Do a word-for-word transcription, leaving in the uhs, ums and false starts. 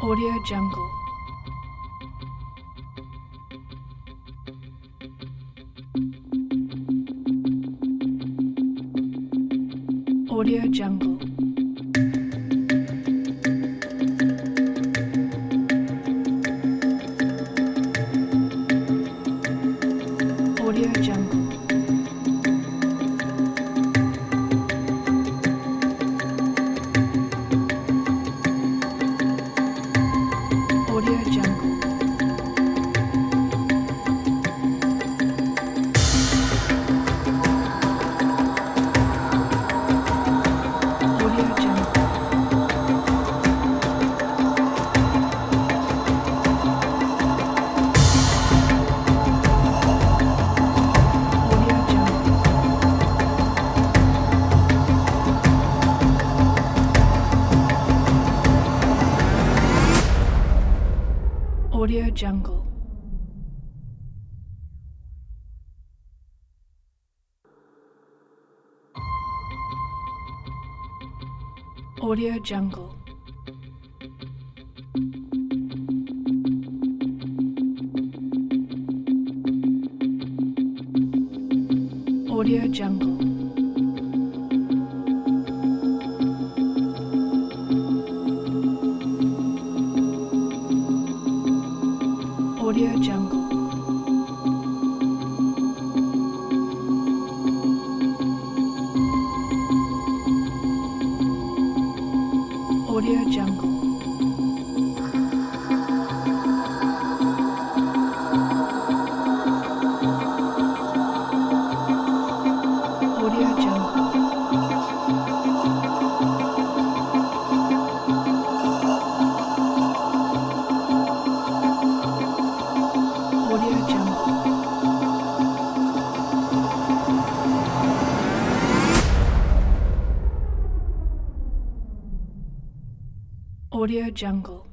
Audio Jungle. Audio Jungle. Audio Jungle. Audio Jungle. Audio Jungle. Audio Jungle. Audio Jungle. Audio Jungle. Audio Jungle. Audio Jungle. Audio Jungle. Audio Jungle. Audio Jungle. Audio Jungle.